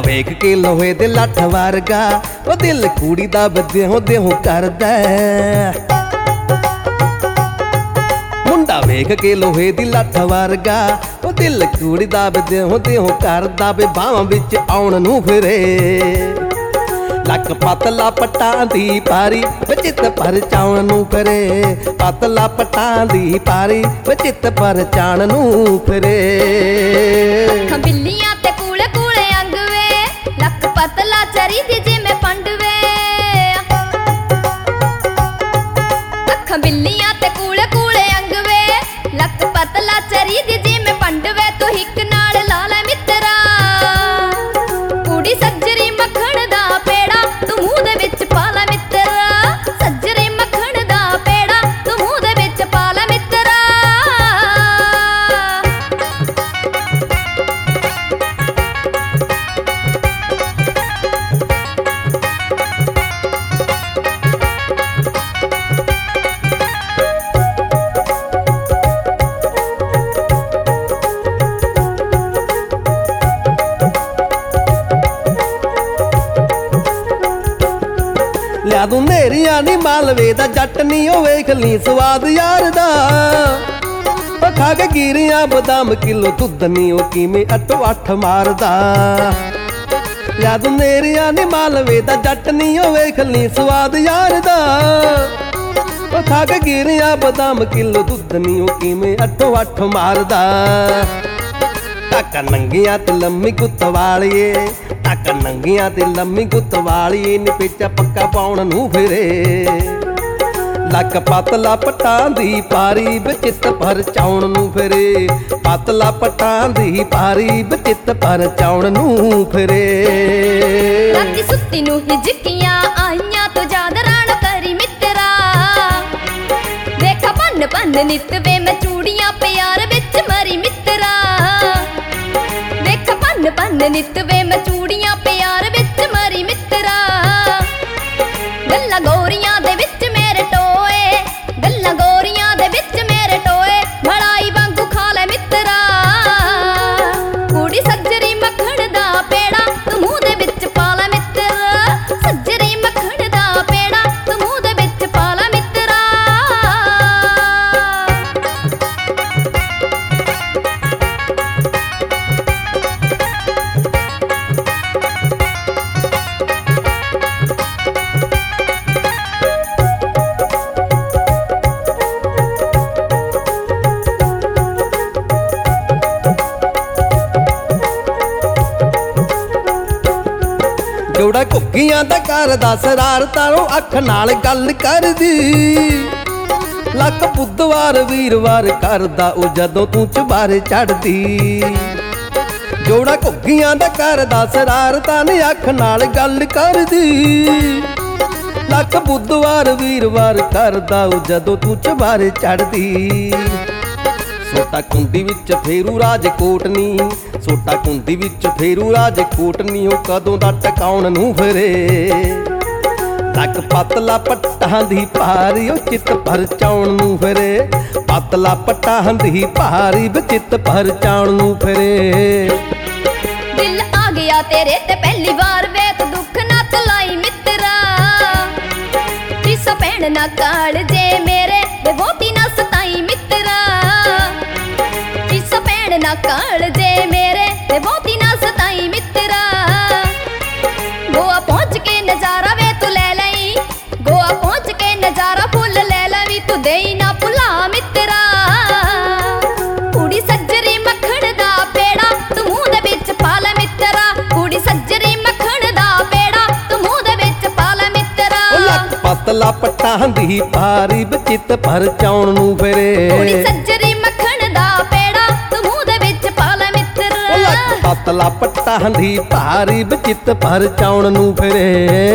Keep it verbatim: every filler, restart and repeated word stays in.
ਵੇਖ ਕੇ ਲੋਹੇ ਦੇ ਲੱਠ ਵਰਗਾ ਉਹ ਦਿਲ ਕੁੜੀ ਦਾ ਦਿਹੋਂ ਦਿਹੋਂ ਕਰਦਾ। ਮੁੰਡਾ ਵੇਖ ਕੇ ਲੋਹੇ ਦੀ ਲੱਠ ਵਰਗਾ ਉਹ ਦਿਲ ਕੁੜੀ ਦਾ ਦਿਹੋਂ ਦਿਹੋਂ ਕਰਦਾ ਵੇ ਬਾਹਾਂ ਵਿੱਚ ਆਉਣ ਨੂੰ ਫਿਰੇ। ਲੱਕ ਪਤਲਾ ਪੱਟਾਂ ਦੀ ਪਾਰੀ ਚਿੱਤ ਪਰਚਾਉਣ ਨੂੰ ਫਿਰੇ। ਪਤਲਾ ਪੱਟਾਂ ਦੀ ਪਾਰੀ ਚਿੱਤ ਪਰਚਾਉਣ ਨੂੰ ਫਿਰੇ। ਅੱਖਾਂ ਬਿੱਲੀਆਂ ਤੇ ਕੂਲੇ ਕੂਲੇ ਅੰਗ ਵੇ ਲੱਕ ਪਤਲਾ ਚਰੀ ਦੀ ਜਿਵੇਂ ਪੰਡ ਵੇ। ਅੱਖਾਂ ਬਿੱਲੀਆਂ ਤੇ ਕੂਲੇ ਕੂਲੇ ਅੰਗ ਵੇ ਲੱਕ ਪਤਲਾ ਚਰੀ ਦੀ ਜਿਵੇਂ ਪੰਡ ਵੇ। ਤੂੰ ਹਿੱਕ ਨਾਲ ਲਾ ਲੈ ਮਿੱਤਰਾ ਕੁੜੀ ਸੱਜਰੀ ਮੱਖਣ ਦਾ ਪੇੜਾ ਤੂੰ ਮੂੰਹ ਦੇ ਵਿੱਚ ਪਾ ਲੈ ਮਿੱਤਰਾ। ਸੱਜਰੀ ਮੱਖਣ ਦਾ ਪੇੜਾ ਤੂੰ ਮੂੰਹ ਦੇ ਵਿੱਚ ਪਾ ਲੈ ਮਿੱਤਰਾ। ਲਿਆ ਦੂੰ ਨੇਰੀਆਂ ਨੀ ਮਾਲਵੇ ਦਾ ਜੱਟ ਨੀ ਉਹ ਵੇਖ ਲਈ ਸਵਾਦ ਯਾਰ ਦਾ। ਉਹ ਖਾ ਕੇ ਗੀਰੀਆਂ ਬਦਾਮ ਕਿਲੋ ਦੁੱਧ ਨੀ ਉਹ ਕਿਵੇਂ ਅੱਠੋ ਅੱਠ ਮਾਰਦਾ। ਲਿਆ ਦੂੰ ਨੇਰੀਆਂ ਨੀ ਮਾਲਵੇ ਦਾ ਜੱਟ ਨੀ ਉਹ ਵੇਖ ਲਈ ਸਵਾਦ ਯਾਰ ਦਾ। ਉਹ ਖਾ ਕੇ ਗੀਰੀਆਂ ਬਦਾਮ ਕਿਲੋ ਦੁੱਧ ਨੀ ਉਹ ਕਿਵੇਂ ਅੱਠੋ ਅੱਠ ਮਾਰਦਾ। ਟਾਕਾ ਨੰਗੀਆਂ ਤੇ ਲੰਮੀ ਗੁੱਤ ਵਾਲੀਏ ਟਾਕਾ ਨੰਗੀਆਂ ਤੇ ਲੰਮੀ ਗੁੱਤ ਵਾਲੀਏ ਨੀ ਪੇਚਾ ਪੱਕਾ ਪਾਉਣ ਨੂੰ ਫਿਰੇ। ਲੱਕ ਪਤਲਾ ਪੱਟਾਂ ਦੀ ਪਾਰੀ ਚਿੱਤ ਪਰਚਾਉਣ ਨੂੰ ਫਿਰੇ। ਪਤਲਾ ਪੱਟਾਂ ਦੀ ਪਾਰੀ ਚਿੱਤ ਪਰਚਾਉਣ ਨੂੰ ਫਿਰੇ। ਰਾਤੀ ਸੁੱਤੀ ਨੂੰ ਹਿਜਕੀਆਂ ਆਈਆਂ ਤੂੰ ਯਾਦ ਰਾਣ ਕਰੀ ਮਿੱਤਰਾ। ਵੇਖਾ ਭੰਨ ਭੰਨ ਨਿੱਤ ਵੇ ਮੈਂ ਚੂੜੀਆਂ ਪਿਆਰ ਵਿੱਚ ਮਰੀ ਮਿੱਤਰਾ। ਵੇਖਾ ਭੰਨ ਭੰਨ ਨਿੱਤ ਵੇ ਮੈਂ ਚੂੜੀਆਂ ਪਿਆਰ ਵਿੱਚ ਮਰੀ ਮਿੱਤਰਾ। ਗੱਲਾਂ ਗੋਰੀਆਂ ਦੇ ਵਿੱਚ ਮੇਰੇ ਟੋਏ ਗੱਲਾਂ ਗੋਰੀਆਂ ਦੇ ਵਿੱਚ ਮੇਰੇ ਟੋਏ ਮਲਾਈ ਵਾਂਗੂ ਖਾ ਲੈ ਮਿੱਤਰਾ। ਕੁੜੀ ਸੱਜਰੀ ਮੱਖਣ ਦਾ ਪੇੜਾ ਤੂੰ ਮੂੰਹ ਦੇ ਵਿੱਚ ਪਾ ਲੈ ਮਿੱਤਰਾ। ਸੱਜਰੀ ਮੱਖਣ ਦਾ ਪੇੜਾ ਤੂੰ ਮੂੰਹ ਦੇ ਵਿੱਚ ਪਾ ਲੈ ਮਿੱਤਰਾ। ਜੋੜਾ ਘੁੱਗੀਆਂ ਦਾ ਕਰਦਾ ਸਰਾਰਤਾਂ ਨੂੰ ਅੱਖ ਨਾਲ ਗੱਲ ਕਰਦੀ। ਲੱਕ ਬੁੱਧਵਾਰ ਵੀਰਵਾਰ ਕਰਦਾ ਉਹ ਜਦੋਂ ਤੂੰ ਚੁਬਾਰੇ ਚੜਦੀ। ਜੋੜਾ ਘੁੱਗੀਆਂ ਦਾ ਕਰਦਾ ਸਰਾਰਤਾਂ ਨੇ ਅੱਖ ਨਾਲ ਗੱਲ ਕਰਦੀ। ਲੱਕ ਬੁੱਧਵਾਰ ਵੀਰਵਾਰ ਕਰਦਾ ਉਹ ਜਦੋਂ ਤੂੰ ਚੁਬਾਰੇ ਚੜਦੀ। ਸੋਟਾ ਕੁੰਡੀ ਵਿੱਚ ਫੇਰੂ ਰਾਜਕੋਟ ਨੀ ਸੋਟਾ ਕੁੰਡੀ ਵਿੱਚ ਫੇਰੂ ਰਾਜਕੋਟ ਨੀ ਉਹ ਕਦੋਂ ਦਾ ਟਿਕਾਉਣ ਨੂੰ ਫਿਰੇ। ਲੱਕ ਪਤਲਾ ਪੱਟਾਂ ਦੀ ਭਾਰੀ ਉਹ ਚਿੱਤ ਪਰਚਾਉਣ ਨੂੰ ਫਿਰੇ। ਪਤਲਾ ਪੱਟਾਂ ਦੀ ਭਾਰੀ ਚਿੱਤ ਪਰਚਾਉਣ ਨੂੰ ਫਿਰੇ। ਦਿਲ ਆ ਗਿਆ ਤੇਰੇ ਤੇ ਪਹਿਲੀ ਵਾਰ ਵੇਖ ਦੁੱਖ ਨਾ ਤਲਾਈ ਮਿੱਤਰਾ। ਜਿਸ ਭੈਣ ਨਾ ਕਾਲ ਜੇ ਮੇਰੇ ਵੇ ਵੋਟੀ ਨਾ ਸਤਾਈ ਮਿੱਤਰਾ। ਜਿਸ ਭੈਣ ਨਾ ਕਾਲ ਜੇ ਮੇਰੇ ਵੇ ਵੋਟੀ ਨਾ ਸਤਾਈ ਮਿੱਤਰਾ। ਗੋਆ ਪਹੁੰਚ ਕੇ ਨਜ਼ਾਰਾ ਵੇ ਤੂੰ ਲੈ ਲਈ ਗੋਆ ਪਹੁੰਚ ਕੇ ਨਜ਼ਾਰਾ ਫੁੱਲ ਲੈ ਲਵੀ ਤੂੰ ਦੇਈ ਨਾ ਭੁਲਾ ਮਿੱਤਰਾ। ਕੁੜੀ ਸੱਜਰੀ ਮੱਖਣ ਦਾ ਪੇੜਾ ਤੂੰ ਮੂੰਹ ਦੇ ਵਿੱਚ ਪਾ ਲੈ ਮਿੱਤਰਾ। ਕੁੜੀ ਸੱਜਰੀ ਮੱਖਣ ਦਾ ਪੇੜਾ ਤੂੰ ਮੂੰਹ ਦੇ ਵਿੱਚ ਪਾ ਲੈ ਮਿੱਤਰਾ। ਲੱਕ ਪਤਲਾ ਪੱਟਾਂ ਦੀ ਭਾਰੀ ਚਿੱਤ ਪਰਚਾਉਣ ਨੂੰ ਫਿਰੇ। ਕੁੜੀ ਸੱਜਰੀ ਮੱਖਣ ਦਾ ਪੇੜਾ ਤੂੰ ਮੂੰਹ ਦੇ ਵਿੱਚ ਪਾ ਲੈ ਮਿੱਤਰਾ। ਲੱਕ ਪਤਲਾ ਪੱਟਾਂ ਦੀ ਭਾਰੀ ਚਿੱਤ ਪਰਚਾਉਣ ਨੂੰ ਫਿਰੇ।